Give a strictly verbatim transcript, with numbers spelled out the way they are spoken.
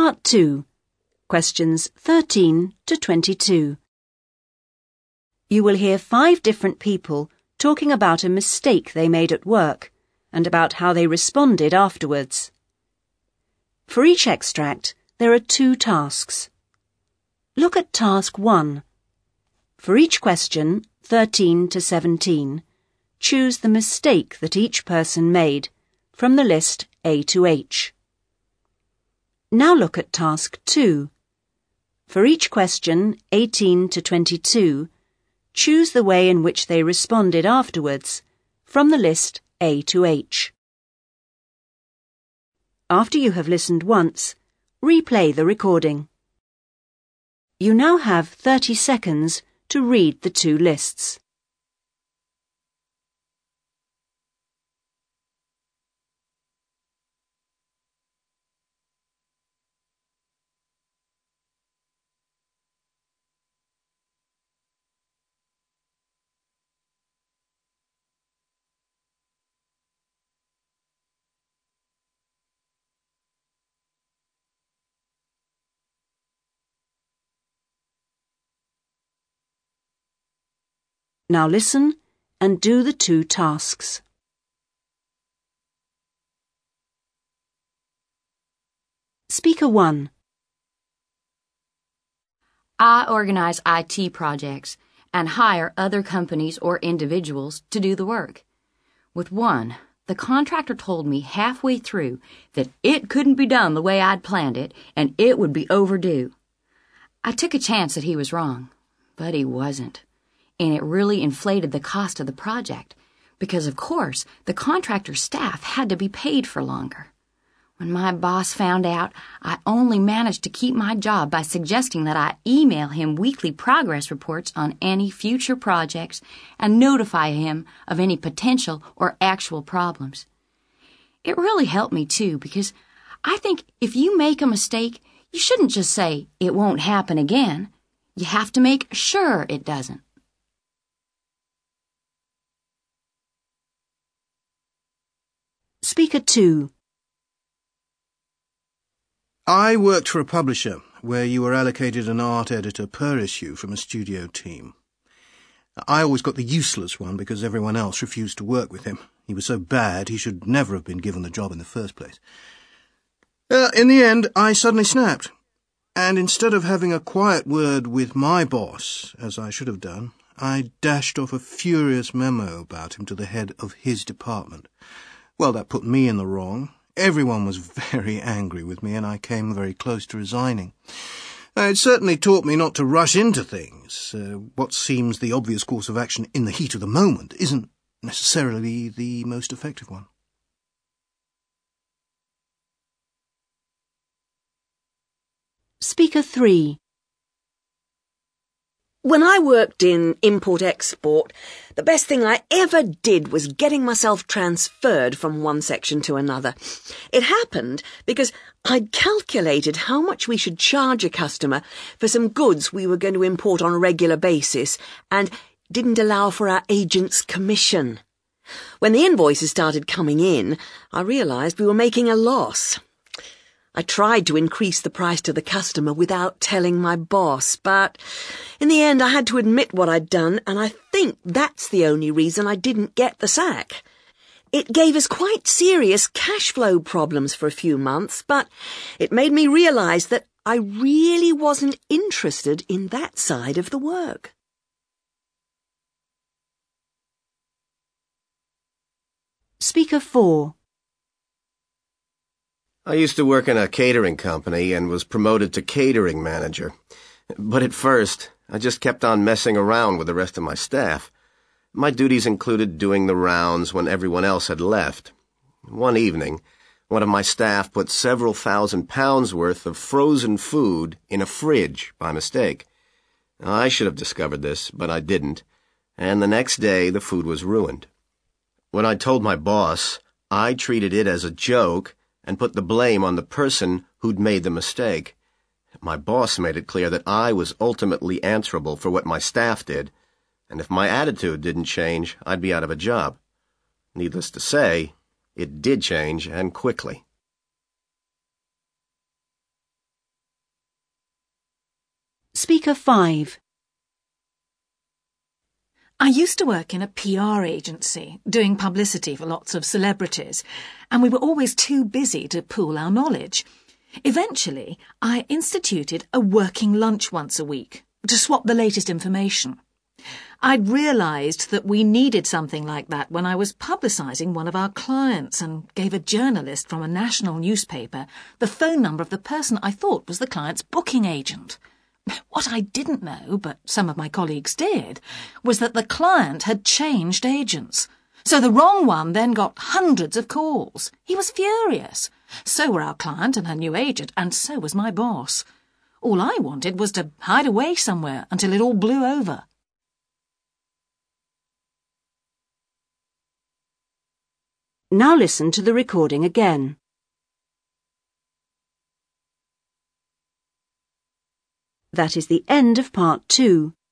Part two, questions thirteen to twenty-two. You will hear five different people talking about a mistake they made at work and about how they responded afterwards. For each extract, there are two tasks. Look at task one. For each question, thirteen to seventeen, choose the mistake that each person made from the list A to H. Now look at task two. For each question, eighteen to twenty-two, choose the way in which they responded afterwards from the list A to H. After you have listened once, replay the recording. You now have thirty seconds to read the two lists. Now listen and do the two tasks. Speaker one. I organize I T projects and hire other companies or individuals to do the work. With one, the contractor told me halfway through that it couldn't be done the way I'd planned it and it would be overdue. I took a chance that he was wrong, but he wasn't. And it really inflated the cost of the project because, of course, the contractor's staff had to be paid for longer. When my boss found out, I only managed to keep my job by suggesting that I email him weekly progress reports on any future projects and notify him of any potential or actual problems. It really helped me, too, because I think if you make a mistake, you shouldn't just say, "It won't happen again." You have to make sure it doesn't. Speaker two. I worked for a publisher where you were allocated an art editor per issue from a studio team. I always got the useless one because everyone else refused to work with him. He was so bad he should never have been given the job in the first place. Uh, in the end, I suddenly snapped, and instead of having a quiet word with my boss, as I should have done, I dashed off a furious memo about him to the head of his department. Well, that put me in the wrong. Everyone was very angry with me, and I came very close to resigning. Uh, it certainly taught me not to rush into things. Uh, what seems the obvious course of action in the heat of the moment isn't necessarily the most effective one. Speaker three. When I worked in import-export, the best thing I ever did was getting myself transferred from one section to another. It happened because I'd calculated how much we should charge a customer for some goods we were going to import on a regular basis and didn't allow for our agent's commission. When the invoices started coming in, I realised we were making a loss. I tried to increase the price to the customer without telling my boss, but in the end I had to admit what I'd done, and I think that's the only reason I didn't get the sack. It gave us quite serious cash flow problems for a few months, but it made me realise that I really wasn't interested in that side of the work. Speaker four. I used to work in a catering company and was promoted to catering manager. But at first, I just kept on messing around with the rest of my staff. My duties included doing the rounds when everyone else had left. One evening, one of my staff put several thousand pounds worth of frozen food in a fridge by mistake. I should have discovered this, but I didn't, and the next day the food was ruined. When I told my boss, I treated it as a joke and put the blame on the person who'd made the mistake. My boss made it clear that I was ultimately answerable for what my staff did, and if my attitude didn't change, I'd be out of a job. Needless to say, it did change, and quickly. Speaker five. I used to work in a P R agency, doing publicity for lots of celebrities, and we were always too busy to pool our knowledge. Eventually, I instituted a working lunch once a week to swap the latest information. I'd realised that we needed something like that when I was publicising one of our clients and gave a journalist from a national newspaper the phone number of the person I thought was the client's booking agent. What I didn't know, but some of my colleagues did, was that the client had changed agents. So the wrong one then got hundreds of calls. He was furious. So were our client and her new agent, and so was my boss. All I wanted was to hide away somewhere until it all blew over. Now listen to the recording again. That is the end of part two.